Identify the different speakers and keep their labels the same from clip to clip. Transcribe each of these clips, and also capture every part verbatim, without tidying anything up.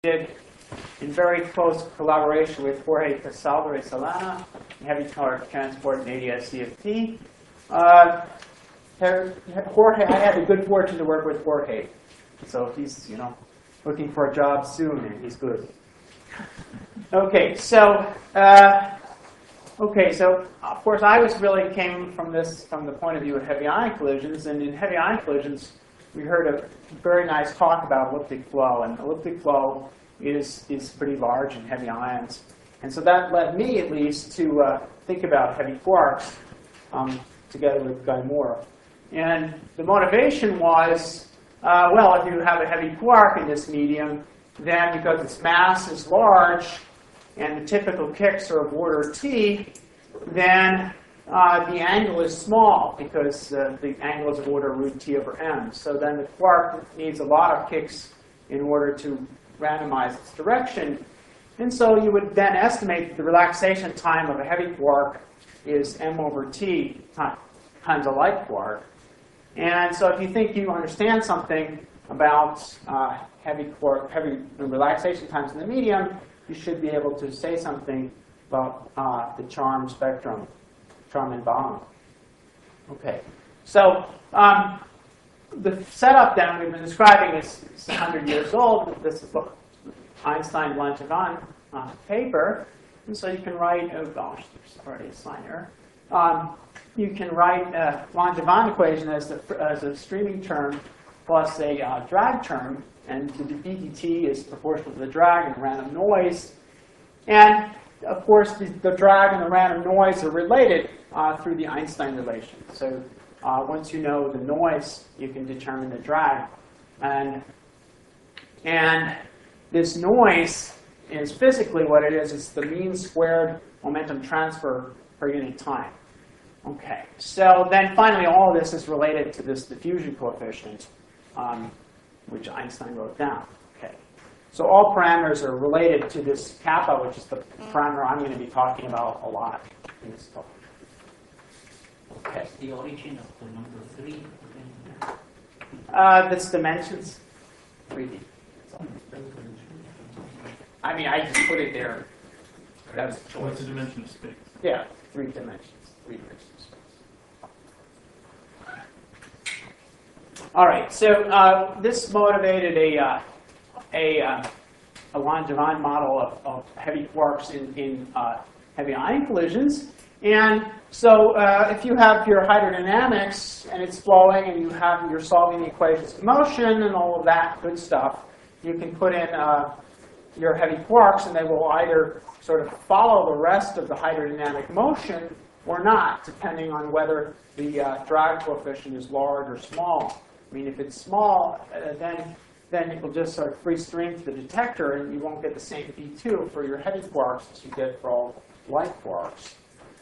Speaker 1: did in very close collaboration with Jorge Casal Solana, Heavy Torque Transport and A D S C F T. Uh, Jorge, I had the good fortune to work with Jorge, so he's you know looking for a job soon, and he's good. Okay, so uh, okay, so of course I was really came from this from the point of view of heavy ion collisions, and in heavy ion collisions we heard a very nice talk about elliptic flow, and elliptic flow is is pretty large in heavy ions, and so that led me at least to uh, think about heavy quarks um, together with Guy Moore. And the motivation was, uh, well, if you have a heavy quark in this medium, then because its mass is large and the typical kicks are of order t, then uh, the angle is small because uh, the angle is of order root t over m. So then the quark needs a lot of kicks in order to randomize its direction. And so you would then estimate that the relaxation time of a heavy quark is m over t times a light quark. And so if you think you understand something about uh, heavy quark, heavy relaxation times in the medium, you should be able to say something about uh, the charm spectrum, charm and bond. Okay, so um, the setup then we've been describing is, is one hundred years old. This is the Einstein-Langevin uh, paper, and so you can write. Oh gosh, there's already a sign error. Um, you can write a Langevin equation as, the, as a streaming term plus a uh, drag term, and the d dt is proportional to the drag and the random noise. And of course, the, the drag and the random noise are related uh, through the Einstein relation. So uh, once you know the noise, you can determine the drag. And, and this noise is physically what it is. It's the mean squared momentum transfer per unit time. Okay, so then finally all of this is related to this diffusion coefficient, um, which Einstein wrote down. Okay, so all parameters are related to this kappa, which is the parameter I'm going to be talking about a lot in this talk. Okay.
Speaker 2: The origin of the number three.
Speaker 1: Uh, this dimensions, three D. I mean, I just put it there. That's a choice.
Speaker 3: What's the dimension of space?
Speaker 1: Yeah, three dimensions. Three dimensions of space. All right. So uh, this motivated a uh, a uh, a Langevin model of, of heavy quarks in in uh, heavy ion collisions. And so uh, if you have your hydrodynamics and it's flowing, and you have you're solving the equations of motion and all of that good stuff, you can put in uh, your heavy quarks, and they will either sort of follow the rest of the hydrodynamic motion or not, depending on whether the uh, drag coefficient is large or small. I mean, if it's small, uh, then then it will just sort of free stream to the detector, and you won't get the same V two for your heavy quarks as you get for all light quarks.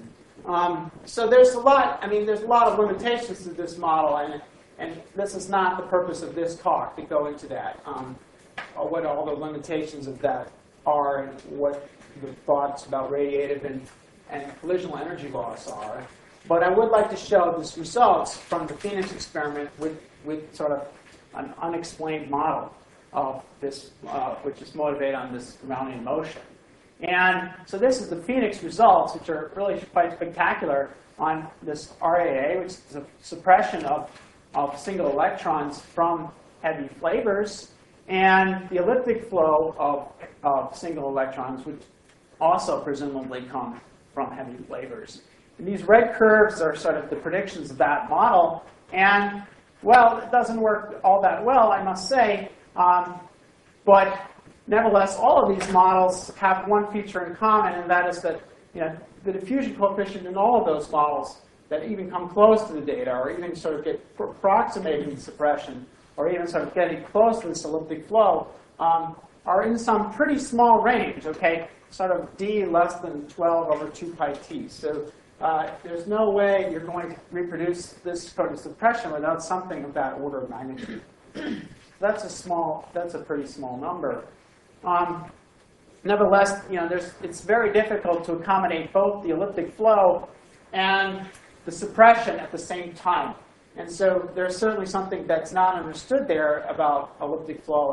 Speaker 1: Um, so there's a lot. I mean, there's a lot of limitations to this model, and and this is not the purpose of this talk to go into that. Um, or what all the limitations of that are, and what the thoughts about radiative and and collisional energy loss are. But I would like to show this results from the Phoenix experiment with, with sort of an unexplained model of this, uh, which is motivated on this Brownian motion. And so this is the Phoenix results, which are really quite spectacular on this R A A, which is a suppression of, of single electrons from heavy flavors, and the elliptic flow of, of single electrons, which also presumably come from heavy flavors. And these red curves are sort of the predictions of that model. And, well, it doesn't work all that well, I must say. Um, but nevertheless, all of these models have one feature in common, and that is that you know, the diffusion coefficient in all of those models that even come close to the data, or even sort of get approximating the suppression, or even sort of getting close to this elliptic flow, um, are in some pretty small range, okay? Sort of d less than twelve over two pi t. So uh, there's no way you're going to reproduce this sort of suppression without something of that order of magnitude. That's a small, that's a pretty small number. Um, nevertheless, you know, there's, it's very difficult to accommodate both the elliptic flow and the suppression at the same time. And so there's certainly something that's not understood there about elliptic flow and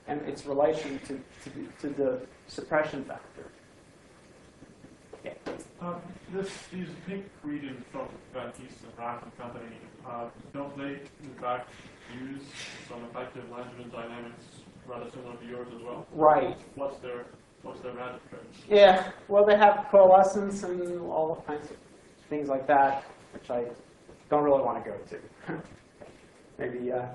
Speaker 1: and its relation to, to, the, to the suppression factor. Yeah.
Speaker 3: Um, this, these pink regions from Van Kees and Rack and Company, uh, don't they, in fact, use some effective Langevin dynamics rather similar to yours as well?
Speaker 1: Right.
Speaker 3: What's their, what's their magic trick?
Speaker 1: Yeah, well, they have coalescence and all kinds of things like that, which I don't really want to go to. Maybe, uh,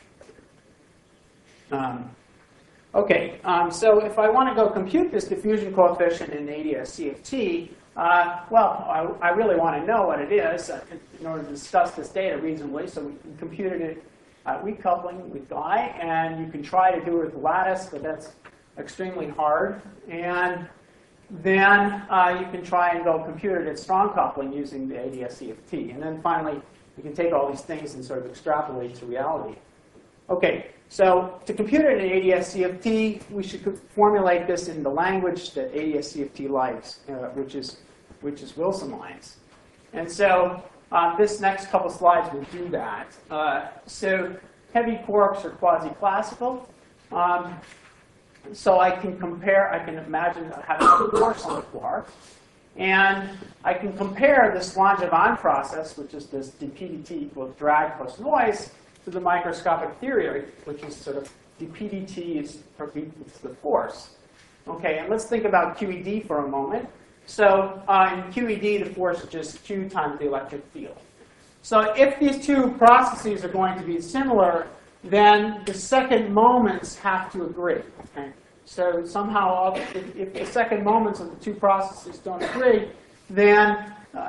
Speaker 1: um, okay, um, so if I want to go compute this diffusion coefficient in A D S C F T, uh, well, I, I really want to know what it is uh, in order to discuss this data reasonably. So we computed it at weak coupling with Guy, and you can try to do it with lattice, but that's extremely hard. And then uh, you can try and go compute it at strong coupling using the A D S C F T. And then finally, you can take all these things and sort of extrapolate to reality. Okay, so to compute it in A D S C F T, we should formulate this in the language that A D S C F T likes, uh, which is which is Wilson lines. And so uh, this next couple slides will do that. Uh, so heavy quarks are quasi-classical. Um, so I can compare, I can imagine having a force on a quark. And I can compare this Langevin process, which is this d P d t equals drag plus noise, to the microscopic theory, which is sort of d P d t is the force. Okay, and let's think about Q E D for a moment. So uh, in Q E D, the force is just Q times the electric field. So if these two processes are going to be similar, then the second moments have to agree. Okay? So somehow, if, if the second moments of the two processes don't agree, then uh,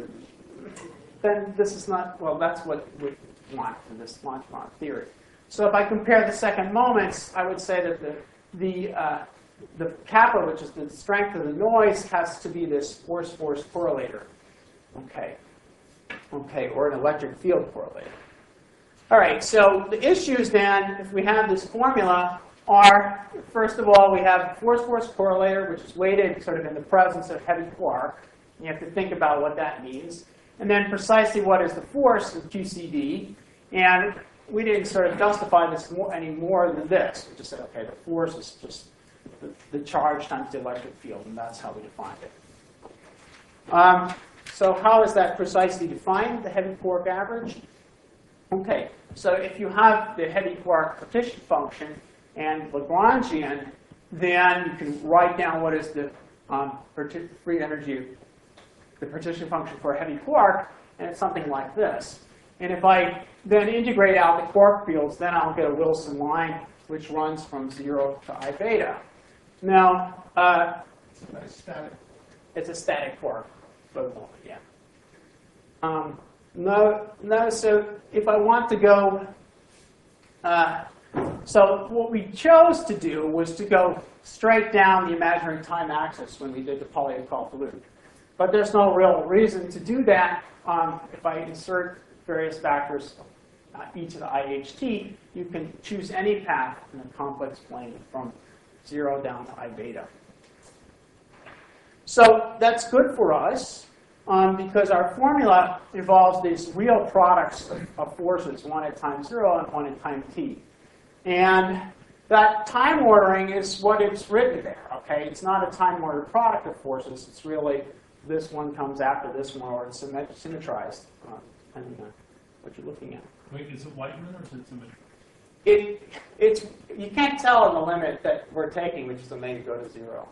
Speaker 1: then this is not, well, that's what we want for this Langevin theory. So if I compare the second moments, I would say that the the uh, the kappa, which is the strength of the noise, has to be this force-force correlator. Okay. Okay, or an electric field correlator. All right, so the issues then, if we have this formula, are, first of all, we have force-force correlator, which is weighted sort of in the presence of heavy quark. You have to think about what that means. And then precisely what is the force of Q C D. And we didn't sort of justify this more, any more than this. We just said, OK, the force is just the, the charge times the electric field, and that's how we defined it. Um, so how is that precisely defined, the heavy quark average? OK, so if you have the heavy quark partition function and Lagrangian, then you can write down what is the um, free energy, the partition function for a heavy quark, and it's something like this. And if I then integrate out the quark fields, then I'll get a Wilson line which runs from zero to I beta. Now, uh,
Speaker 4: It's static.
Speaker 1: it's a static quark for the moment, yeah. Um, no, no. So if I want to go, uh, so what we chose to do was to go straight down the imaginary time axis when we did the Polyakov loop. But there's no real reason to do that. Um, if I insert various factors, uh, e to the I H t, you can choose any path in a complex plane from zero down to I beta. So that's good for us um, because our formula involves these real products of, of forces, one at time zero and one at time t. And that time ordering is what it's written there. Okay, it's not a time ordered product of forces. It's really this one comes after this one, or it's symmetrized, uh, depending on what you're looking at.
Speaker 3: Wait, is it Whiteman or is it symmetry?
Speaker 1: It, it's, you can't tell in the limit that we're taking, which is omega go to zero.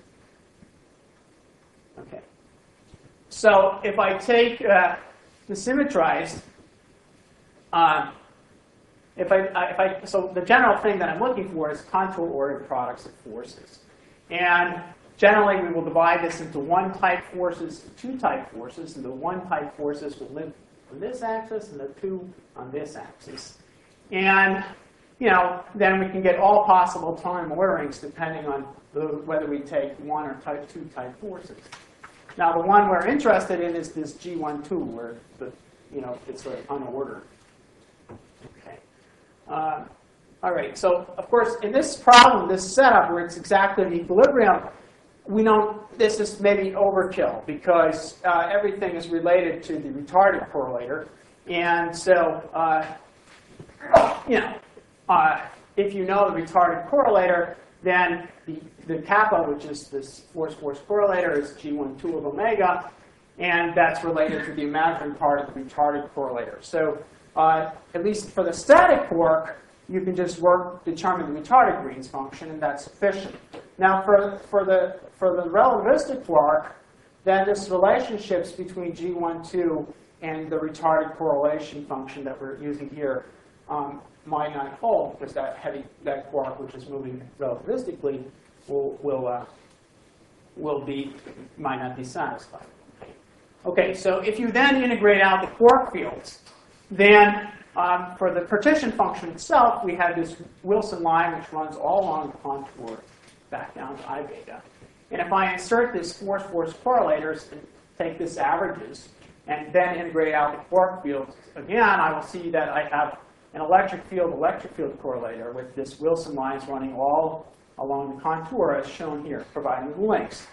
Speaker 1: Okay. So if I take uh, the symmetrized, uh, if I, uh, if I, so the general thing that I'm looking for is contour-ordered products of forces. And generally, we will divide this into one-type forces and two-type forces. And the one-type forces will live on this axis, and the two on this axis. And you know, then we can get all possible time orderings depending on the, whether we take one or type two type forces. Now, the one we're interested in is this G one two, where the, you know, it's sort of unordered. Okay. Uh, all right. So, of course, in this problem, this setup where it's exactly the equilibrium, we know this is maybe overkill because uh, everything is related to the retarded correlator, and so uh, you know. Uh, if you know the retarded correlator, then the, the kappa, which is this force-force correlator, is G one two of omega, and that's related to the imaginary part of the retarded correlator. So uh, at least for the static quark, you can just work, determine the retarded Green's function, and that's sufficient. Now, for, for, the, for the relativistic quark, then this relationships between G one two and the retarded correlation function that we're using here um, might not hold, because that heavy, that quark, which is moving relativistically, will, will, uh, will be, might not be satisfied. Okay, so if you then integrate out the quark fields, then um, for the partition function itself, we have this Wilson line which runs all along the contour back down to I beta. And if I insert this force-force correlators and take this averages and then integrate out the quark fields, again, I will see that I have an electric field electric field correlator with this Wilson lines running all along the contour as shown here, providing the links.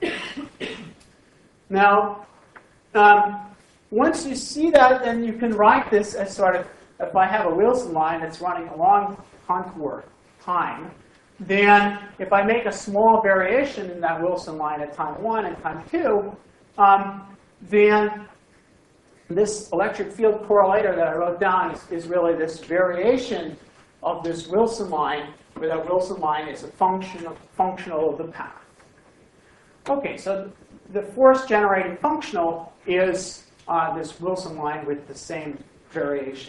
Speaker 1: Now, um, once you see that, then you can write this as sort of, if I have a Wilson line that's running along contour time, then if I make a small variation in that Wilson line at time one and time two, um, then this electric field correlator that I wrote down is, is really this variation of this Wilson line, where that Wilson line is a function of, functional of the path. Okay, so the force generating functional is uh, this Wilson line with the same variation.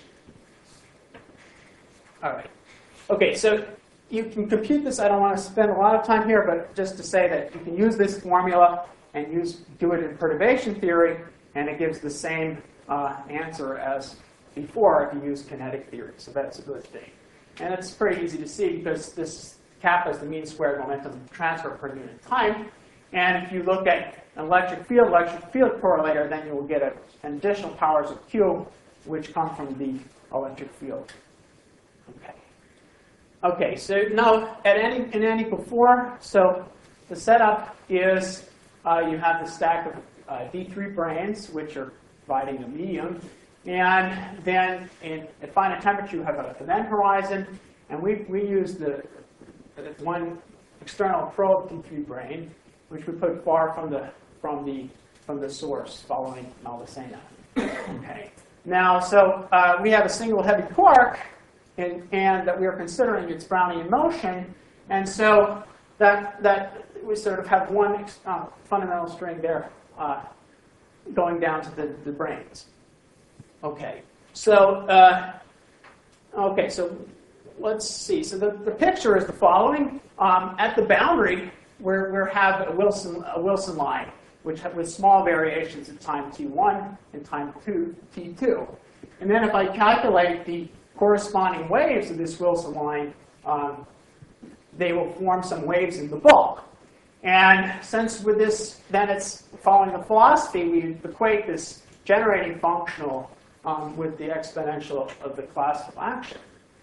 Speaker 1: All right. Okay, so you can compute this. I don't want to spend a lot of time here, but just to say that you can use this formula and use do it in perturbation theory, and it gives the same uh, answer as before if you use kinetic theory. So that's a good thing. And it's pretty easy to see because this kappa is the mean squared momentum transfer per unit time. And if you look at an electric field, electric field correlator, then you will get a, an additional powers of Q, which come from the electric field. Okay. Okay, so now at any, in N equal four, so the setup is uh, you have the stack of uh, D three branes, which are providing a medium. And then in, at finite temperature, you have a event horizon. And we, we use the, the one external probe D three brane, which we put far from the, from the, from the source following Maldacena. Okay. Now, so uh, we have a single heavy quark, and, and that we are considering its Brownian motion. And so that, that we sort of have one uh, fundamental string there uh, going down to the, the branes. Okay, so uh, okay, so let's see. So the, the picture is the following. Um, at the boundary, we we have a Wilson a Wilson line, which have, with small variations at time t one and time two t two. And then if I calculate the corresponding waves of this Wilson line, um, they will form some waves in the bulk. And since with this, then it's following the philosophy, we equate this generating functional Um, with the exponential of the classical action.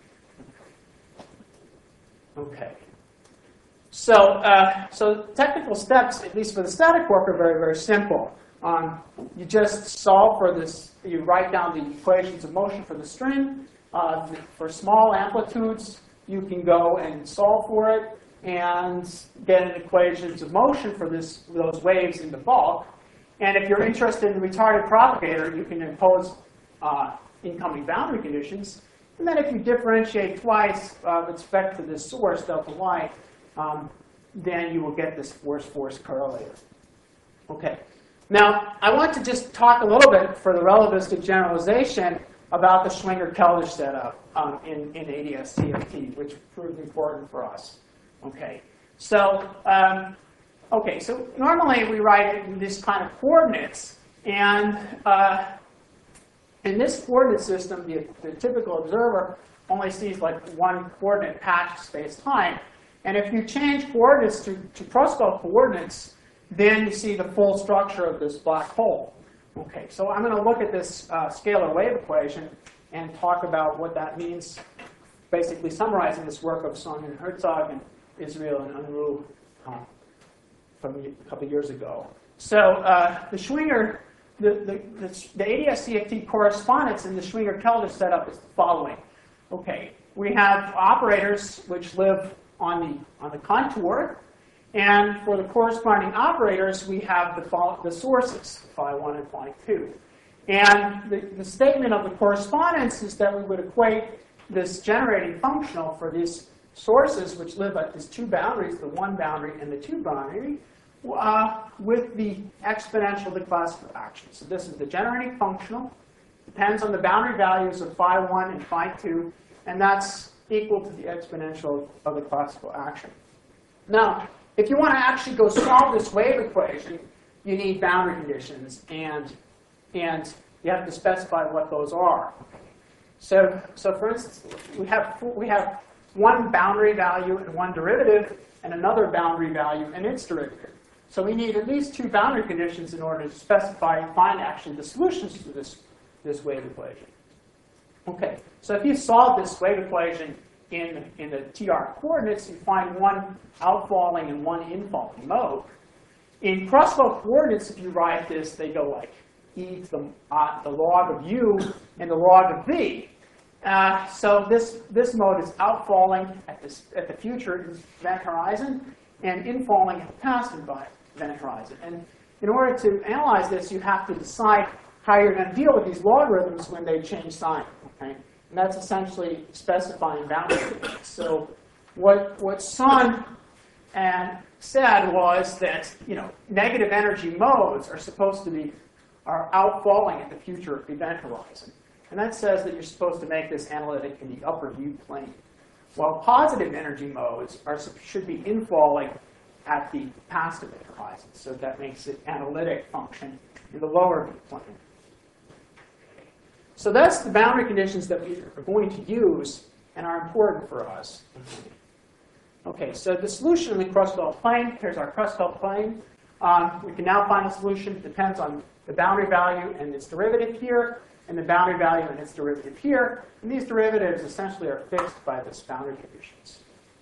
Speaker 1: Okay. So, uh, so technical steps, at least for the static quark, are very, very simple. Um, you just solve for this. You write down the equations of motion for the string. Uh, for small amplitudes, you can go and solve for it and get an equations of motion for this those waves in the bulk. And if you're interested in the retarded propagator, you can impose Uh, incoming boundary conditions. And then if you differentiate twice uh, with respect to this source, delta y, um, then you will get this force-force correlator. Okay. Now, I want to just talk a little bit for the relativistic generalization about the Schwinger-Keldysh setup um, in, in A D S C F T, which proved important for us. Okay. So, um, okay, so normally we write it in this kind of coordinates. And uh, in this coordinate system, the, the typical observer only sees like one coordinate patch space-time. And if you change coordinates to, to Proskal coordinates, then you see the full structure of this black hole. Okay, so I'm going to look at this uh, scalar wave equation and talk about what that means, basically summarizing this work of Song and Herzog and Israel and Unruh uh, from a couple years ago. So uh, the Schwinger The, the, the, the A D S C F T correspondence in the Schwinger-Keldysh setup is the following. Okay, we have operators which live on the, on the contour. And for the corresponding operators, we have the, the sources, phi one and phi two. And the, the statement of the correspondence is that we would equate this generating functional for these sources, which live at these two boundaries, the one boundary and the two boundary, uh, with the exponential of the classical action. So this is the generating functional. Depends on the boundary values of phi one and phi two, and that's equal to the exponential of the classical action. Now, if you want to actually go solve this wave equation, you need boundary conditions, and, and you have to specify what those are. So, so for instance, we have, we have one boundary value and one derivative, and another boundary value and its derivative. So we need at least two boundary conditions in order to specify and find actually the solutions to this, this wave equation. Okay, so if you solve this wave equation in, in the T R coordinates, you find one outfalling and one infalling mode. In crossflow coordinates, if you write this, they go like e to the, uh, the log of u and the log of v. Uh, so this, this mode is outfalling at, this, at the future event horizon and infalling at the past event horizon. And in order to analyze this, you have to decide how you're going to deal with these logarithms when they change sign. Okay? And that's essentially specifying boundary conditions. So what, what Sun and said was that, you know, negative energy modes are supposed to be are outfalling at the future event horizon. And that says that you're supposed to make this analytic in the upper view plane, while positive energy modes are, should be infalling at the past event horizon. So that makes it analytic function in the lower view plane. So that's the boundary conditions that we are going to use and are important for us. Okay, so the solution in the crust-belt plane, here's our crust-belt plane. Um, we can now find a solution. It depends on the boundary value and its derivative here, and the boundary value and its derivative here. And these derivatives essentially are fixed by this boundary conditions.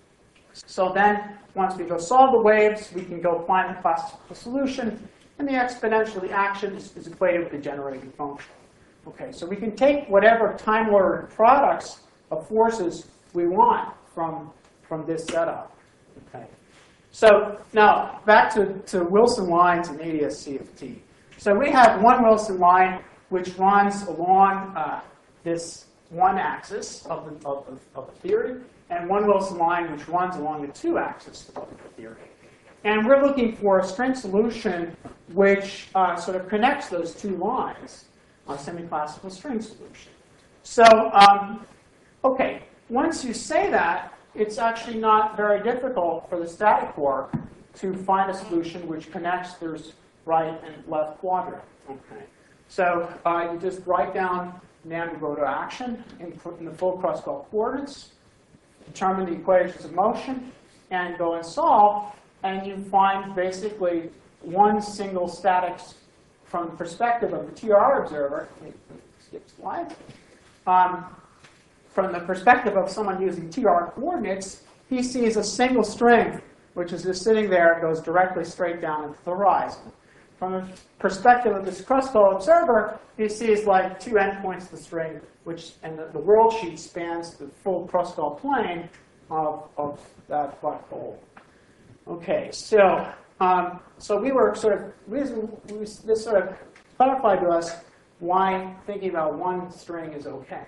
Speaker 1: So then, once we go solve the waves, we can go find the classical solution, and the exponential of the action is, is equated with the generating function. Okay, so we can take whatever time-ordered products of forces we want from, from this setup. Okay. So now, back to, to Wilson lines and A D S C F T. So we have one Wilson line which runs along uh, this one axis of the, of, of, of the theory, and one Wilson line which runs along the two axes of the theory. And we're looking for a string solution which uh, sort of connects those two lines, a semi-classical string solution. So, um, okay, once you say that, it's actually not very difficult for the static quark to find a solution which connects those right and left quadrant. Okay. So uh, you just write down Navier-Godeau action in, in the full crust-belt coordinates, determine the equations of motion, and go and solve, and you find basically one single static from the perspective of the T R observer. Skip slide. Um, from the perspective of someone using T R coordinates, he sees a single string, which is just sitting there and goes directly straight down into the horizon. From the perspective of this crust-belt observer, he sees like two endpoints of the string, which and the, the world sheet spans the full crust-belt plane of, of that black hole. Okay, so um, so we were sort of we, we, this sort of clarified to us why thinking about one string is okay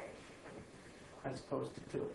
Speaker 1: as opposed to two.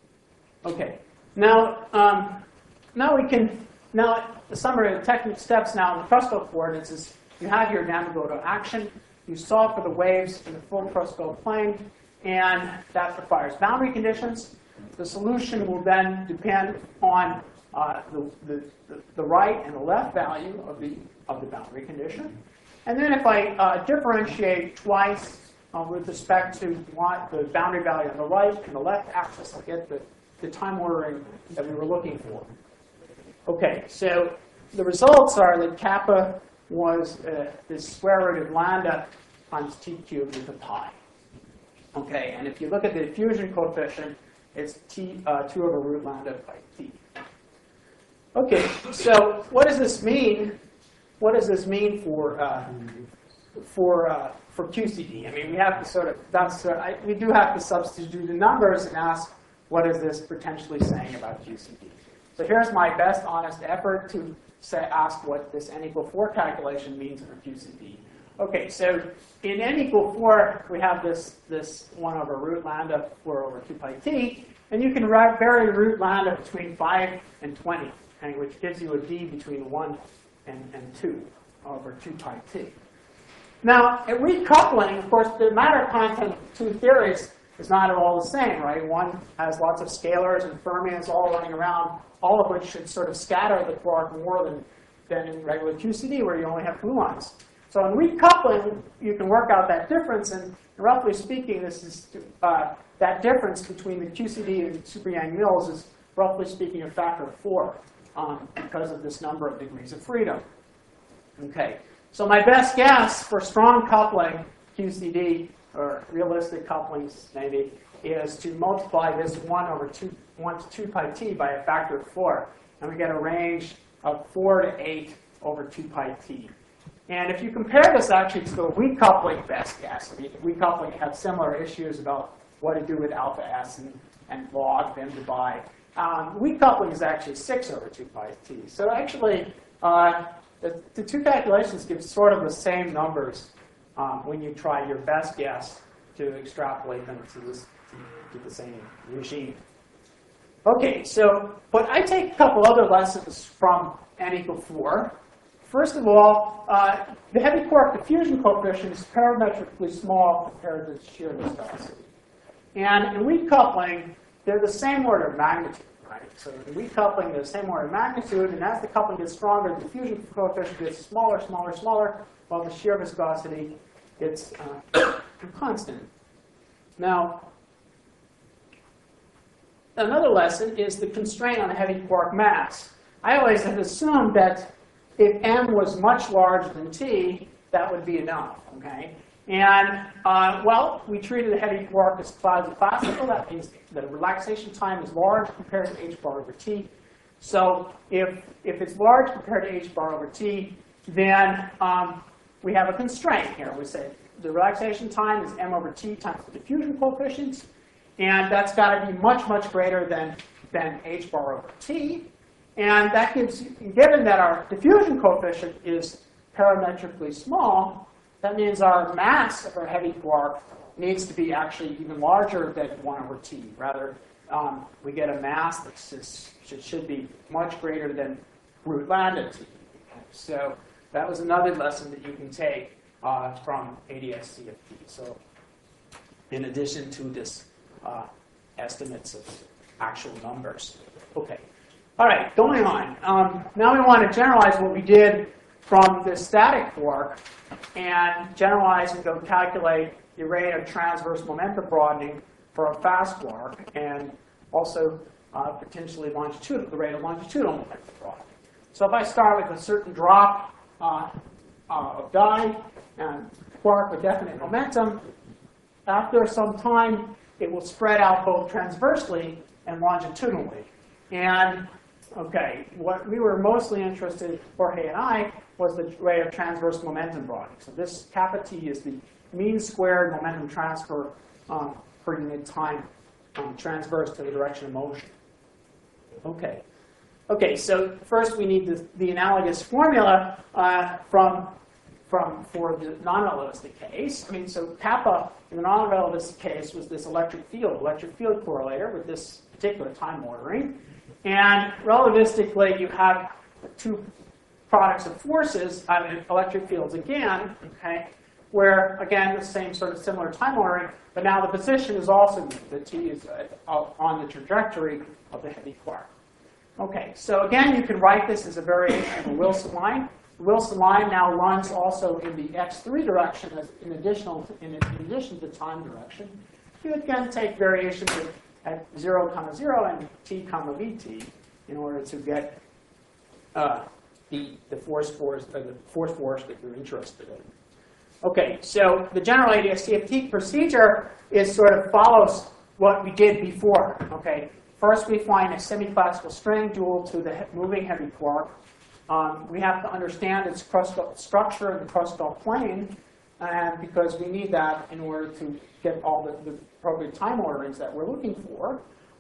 Speaker 1: Okay, now um, now we can now the summary of the technical steps now in the crust-belt coordinates is you have your Navier-Godeau action, you solve for the waves in the full crust-belt plane, and that requires boundary conditions. The solution will then depend on uh, the, the, the, the right and the left value of the, of the boundary condition. And then if I uh, differentiate twice uh, with respect to what the boundary value on the right and the left axis, I get the, the time ordering that we were looking for. Okay, so the results are that kappa was uh, the square root of lambda times t cubed with a pi. Okay, and if you look at the diffusion coefficient, it's t uh, two over root lambda by t. Okay, so what does this mean? What does this mean for uh, for uh, for Q C D? I mean, we have to sort of that's uh, I, we do have to substitute the numbers and ask what is this potentially saying about Q C D? So here's my best honest effort to say, ask what this n equal four calculation means for Q C D. Okay, so in n equal four, we have this, this one over root lambda four over two pi t. And you can vary root lambda between five and twenty, okay, which gives you a d between one and, and two over two pi t. Now, at recoupling, of course, the matter content of two theories is not at all the same, right? One has lots of scalars and fermions all running around, all of which should sort of scatter the quark more than, than in regular Q C D, where you only have gluons. So in recoupling, you can work out that difference, and roughly speaking, this is uh, that difference between the Q C D and super Yang-Mills is roughly speaking a factor of four um, because of this number of degrees of freedom. Okay, so my best guess for strong coupling Q C D, or realistic couplings maybe, is to multiply this one over two, one to two pi t by a factor of four, and we get a range of four to eight over two pi t. And if you compare this actually to the recoupling best guess, I mean, recoupling had similar issues about what to do with alpha s and, and log them to by. Um, recoupling is actually six over two pi t. So actually, uh, the, the two calculations give sort of the same numbers um, when you try your best guess to extrapolate them to, this, to the same regime. Okay, so, but I take a couple other lessons from n equal four. First of all, uh, the heavy quark diffusion coefficient is parametrically small compared to the shear viscosity. And in recoupling, they're the same order of magnitude, right? So in recoupling, they're the same order of magnitude, and as the coupling gets stronger, the diffusion coefficient gets smaller, smaller, smaller, while the shear viscosity gets uh, constant. Now, another lesson is the constraint on a heavy quark mass. I always have assumed that if m was much larger than t, that would be enough, okay? And, uh, well, we treated a heavy quark as quasi-classical. That means the relaxation time is large compared to h bar over t. So if, if it's large compared to h bar over t, then um, we have a constraint here. We say the relaxation time is m over t times the diffusion coefficient. And that's got to be much, much greater than, than h bar over t. And that gives, given that our diffusion coefficient is parametrically small, that means our mass of our heavy quark needs to be actually even larger than one over t. Rather, um, we get a mass that should, should be much greater than root lambda t. So that was another lesson that you can take uh, from A D S C F T. So in addition to this uh, estimates of actual numbers. Okay. All right, going on. Um, now we want to generalize what we did from the static quark and generalize and go calculate the rate of transverse momentum broadening for a fast quark, and also uh, potentially longitudinal, the rate of longitudinal momentum broadening. So if I start with a certain drop uh, uh, of dye and quark with definite momentum, after some time it will spread out both transversely and longitudinally. And okay, what we were mostly interested in, Jorge and I, was the rate of transverse momentum broadening. So this kappa t is the mean squared momentum transfer um, per unit time um, transverse to the direction of motion. Okay. Okay, so first we need the, the analogous formula uh, from, from for the non-relativistic case. I mean, so kappa in the non-relativistic case was this electric field, electric field correlator with this particular time ordering. And relativistically, you have two products of forces, I mean, electric fields again, okay, where, again, the same sort of similar time ordering, but now the position is also, the t is uh, on the trajectory of the heavy quark. Okay, so again, you can write this as a variation of a Wilson line. The Wilson line now runs also in the x three direction as in, additional to, in, in addition to time direction. You again take variations of at zero comma zero and t comma vt in order to get uh, the, the force force uh, the force force that you're interested in. Okay, so the general A D S C F T procedure is sort of follows what we did before. Okay, first we find a semiclassical string dual to the moving heavy quark. Um, we have to understand its crustal structure in the crustal plane, and because we need that in order to get all the, the appropriate time orderings that we're looking for.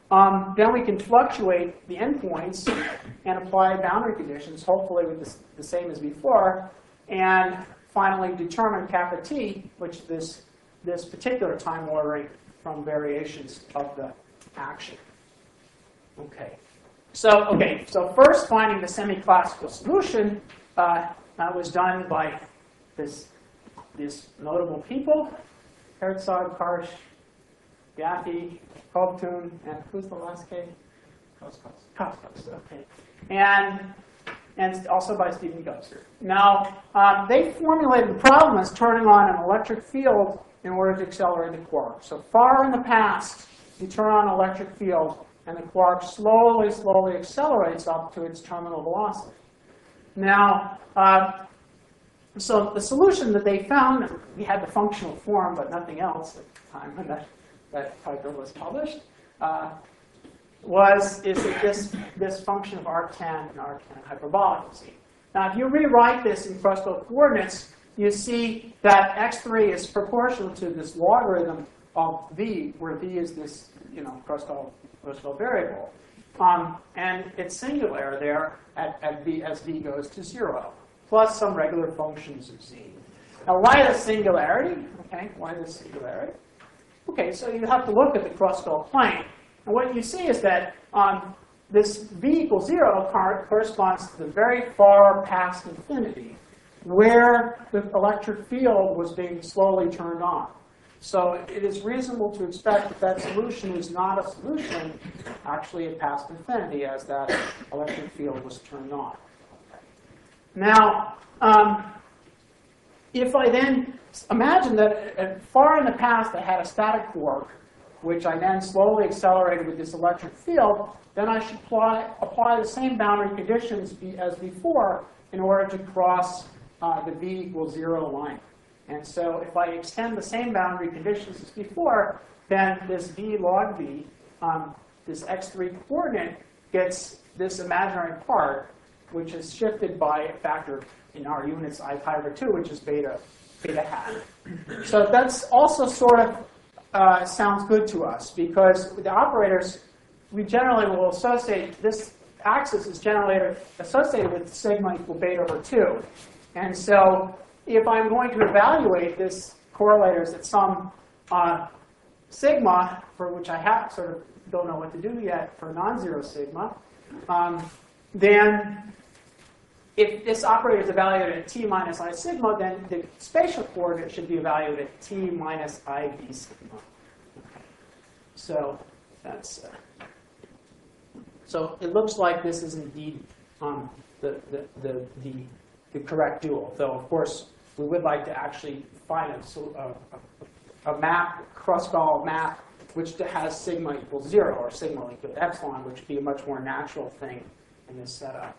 Speaker 1: um, then we can fluctuate the endpoints and apply boundary conditions, hopefully with the, the same as before, and finally determine kappa t, which this, this particular time ordering from variations of the action. Okay. So, okay, so first finding the semi-classical solution uh, that was done by this, these notable people, Herzog, Karsh, Gaffey, Kovtun, and who's the last K? Koskos. Okay. And, and also by Stephen Gubster. Now, um, they formulated the problem as turning on an electric field in order to accelerate the quark. So far in the past, you turn on an electric field, and the quark slowly, slowly accelerates up to its terminal velocity. Now, uh, so the solution that they found, we had the functional form, but nothing else at the time when that, that paper was published, uh, was is that this, this function of arctan and arctan hyperbolic. See? Now, if you rewrite this in Kruskal coordinates, you see that x three is proportional to this logarithm of v, where v is this, you know, Kruskal Kruskal variable, um, and it's singular there at, at v as v goes to zero, plus some regular functions of z. Now, why the singularity? Okay, why the singularity? Okay, so you have to look at the Kruskal plane, and what you see is that um, this v equals zero corresponds to the very far past infinity, where the electric field was being slowly turned on. So it is reasonable to expect that that solution is not a solution actually at past infinity as that electric field was turned on. Now, um, if I then imagine that uh, far in the past I had a static quark, which I then slowly accelerated with this electric field, then I should apply, apply the same boundary conditions be, as before in order to cross uh, the v equals zero line. And so if I extend the same boundary conditions as before, then this v log v, um, this x three coordinate, gets this imaginary part, which is shifted by a factor in our units I pi over two, which is beta, beta hat. So that's also sort of uh, sounds good to us, because with the operators, we generally will associate, this axis is generally associated with sigma equal beta over two. And so if I'm going to evaluate this correlators at some uh, sigma, for which I have sort of don't know what to do yet for non-zero sigma, um, then if this operator is evaluated at t minus I sigma, then the spatial coordinate should be evaluated at t minus I v sigma. Okay. So that's uh, so it looks like this is indeed um, the, the, the, the, the correct dual, though of course we would like to actually find a, a, a map, Kruskal map, which has sigma equals zero or sigma equal epsilon, which would be a much more natural thing in this setup.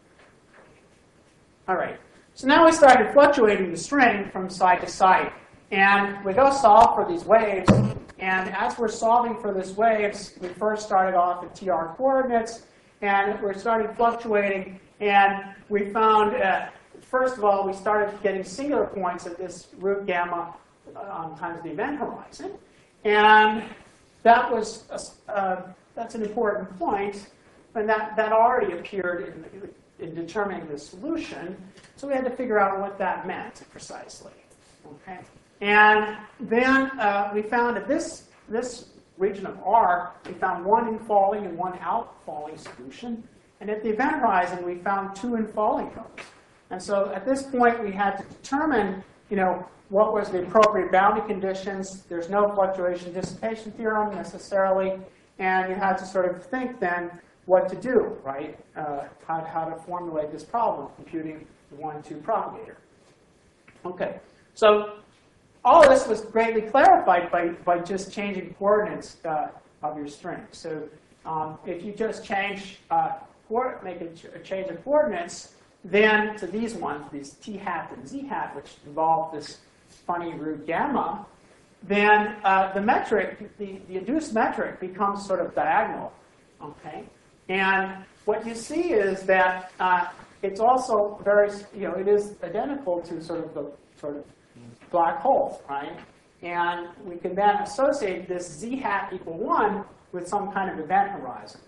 Speaker 1: All right, so now we started fluctuating the string from side to side. And we go solve for these waves. And as we're solving for these waves, we first started off at T R coordinates. And we started fluctuating. And we found, uh, first of all, we started getting singular points at this root gamma um, times the event horizon. And that was a, uh, that's an important point. And that, that already appeared in the, in determining the solution. So we had to figure out what that meant precisely. Okay? And then uh, we found that this, this region of R, we found one infalling and one outfalling solution. And at the event horizon, we found two infalling codes. And so at this point, we had to determine, you know, what was the appropriate boundary conditions. There's no fluctuation dissipation theorem necessarily. And you had to sort of think then what to do, right? Uh, how, how to formulate this problem, computing the one two propagator. Okay, so all of this was greatly clarified by, by just changing coordinates uh, of your string. So um, if you just change, uh, make a, ch a change of coordinates, then to these ones, these t hat and z hat, which involve this funny root gamma, then uh, the metric, the, the induced metric becomes sort of diagonal, okay? And what you see is that uh, it's also very, you know, it is identical to sort of the sort of black hole, right? And we can then associate this z hat equal one with some kind of event horizon.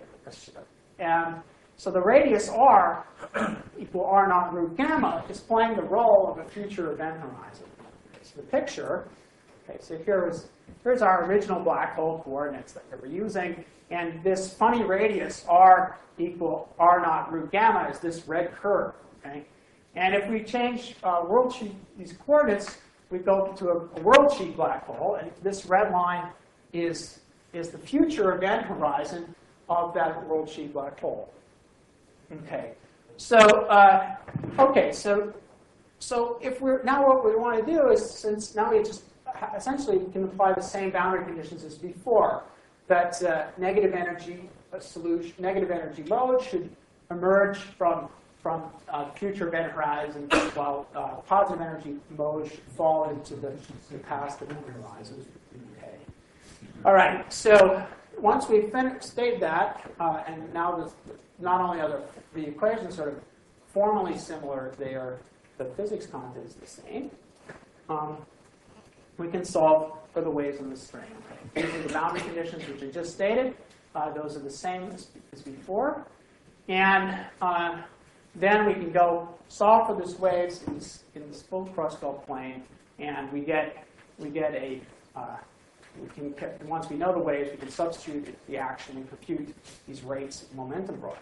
Speaker 1: And so the radius r equal r naught root gamma is playing the role of a future event horizon. So the picture, okay, so here is, here's our original black hole coordinates that we were using. And this funny radius r equal r naught root gamma is this red curve. Okay? And if we change uh, world sheet, these coordinates, we go to a, a world sheet black hole. And this red line is, is the future event horizon of that world sheet black hole. Okay, so uh, okay, so so if we're now what we want to do is, since now we just essentially can apply the same boundary conditions as before, that uh, negative energy uh, solution, negative energy mode should emerge from from uh, future event horizon, while uh, positive energy mode should fall into the, the past event horizon. Okay. All right, so once we've stated that, uh, and now the, not only are the, the equations sort of formally similar, they are, the physics content is the same, um, we can solve for the waves in the string. Okay. These are the boundary conditions which I just stated. Uh, those are the same as, as before. And uh, then we can go solve for these waves in this, in this full Kruskal plane, and we get, we get a uh, We can, once we know the waves, we can substitute the action and compute these rates of momentum broadening.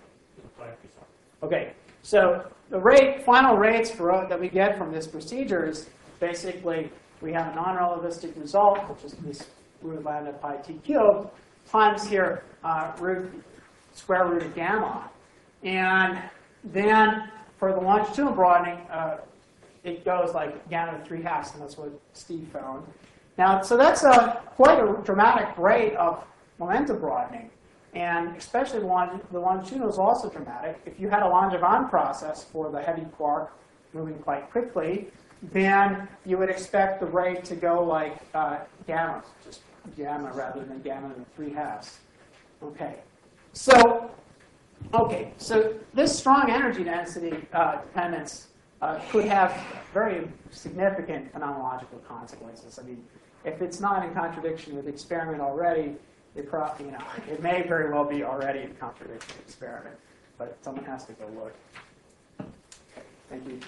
Speaker 1: Okay, so the rate, final rates for, that we get from this procedure is basically we have a non-relativistic result, which is this root lambda pi t cubed, times here uh, root square root of gamma. And then for the longitudinal broadening, uh, it goes like gamma to three halves, and that's what Steve found. Now, so that's a, quite a dramatic rate of momentum broadening. And especially the, long, the longitudinal is also dramatic. If you had a Langevin process for the heavy quark moving quite quickly, then you would expect the rate to go like uh, gamma, just gamma rather than gamma to three halves. Okay, so okay, so this strong energy density uh, dependence uh, could have very significant phenomenological consequences. I mean, if it's not in contradiction with the experiment already, it probably, you know, it may very well be already in contradiction with the experiment, but someone has to go look. Okay, thank you.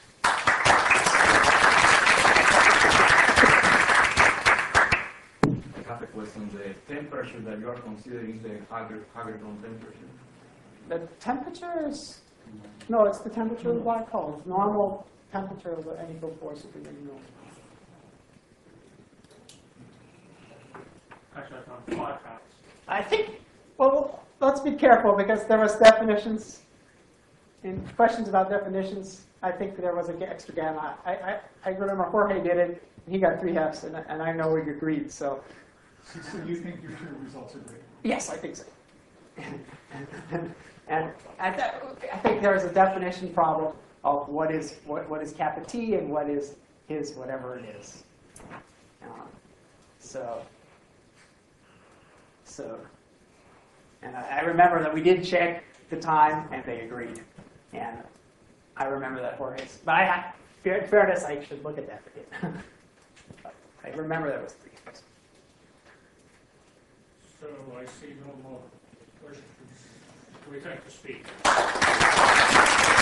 Speaker 4: I have a question. The temperature that you are considering is the Hagedorn temperature?
Speaker 1: The temperature is, no, it's the temperature of the black hole. It's normal temperature of any field force if we didn't know.
Speaker 3: Actually, I found five halves.
Speaker 1: I think, well, let's be careful because there was definitions, in questions about definitions, I think there was an extra gamma. I, I, I remember Jorge did it, and he got three halves, and, and I know we agreed, so.
Speaker 5: So you think your two results are great?
Speaker 1: Yes, I think so. and and I, th I think there's a definition problem of what is what, what is kappa t and what is his whatever it is. Um, so, so, and I, I remember that we did check the time, and they agreed. And I remember that Jorge. But I, in fairness, I should look at that again. I remember that was three.
Speaker 5: So I see no more questions. We thank the speaker.